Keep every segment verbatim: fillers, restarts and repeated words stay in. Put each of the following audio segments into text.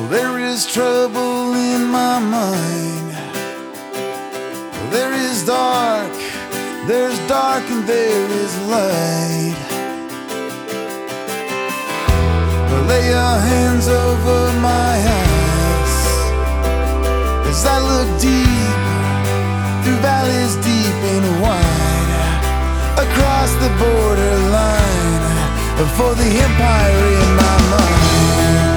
There is trouble in my mind. There is dark, there's dark and there is light. Lay your hands over my eyes as I look deep through valleys deep and wide, across the borderline for the empire in my mind.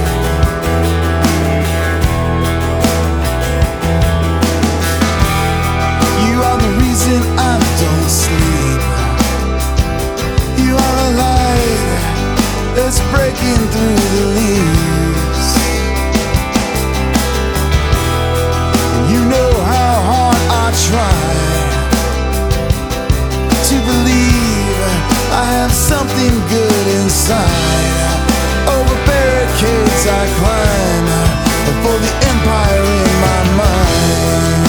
You are the reason I don't sleep. You are the light that's breaking through the leaves. You know how hard I try to believe I have something good inside. Over barricades I climb for the empire in my mind.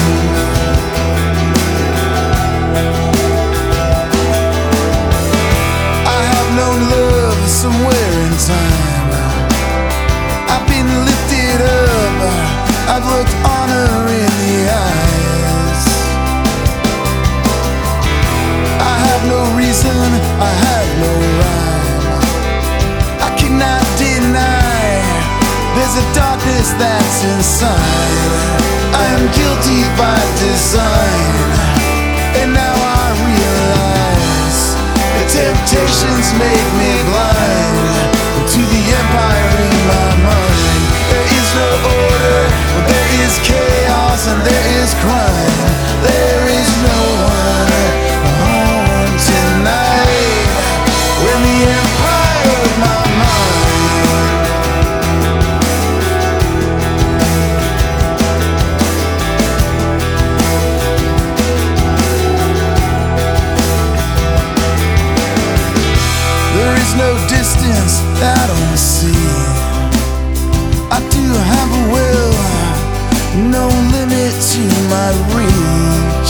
I have known love somewhere in time. I've been lifted up, I've looked honor in the eyes. I have no reason, I have no rhyme. I cannot deny there's a darkness that's inside. I am guilty by design, and now I realize the temptations make me blind to the empire in my mind. There is no order, there is chaos and there is crime. There is no one home tonight when the empire of my mind. There is no distance that I don't see. I do have a will, no limit to my reach.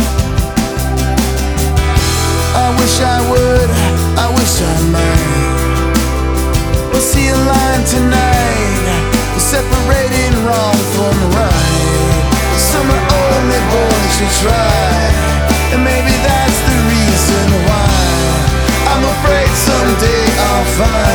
I wish I would, I wish I might. We'll see a line tonight, separating wrong from right. Some are only born to try, and maybe that's the reason why I'm afraid someday I'll find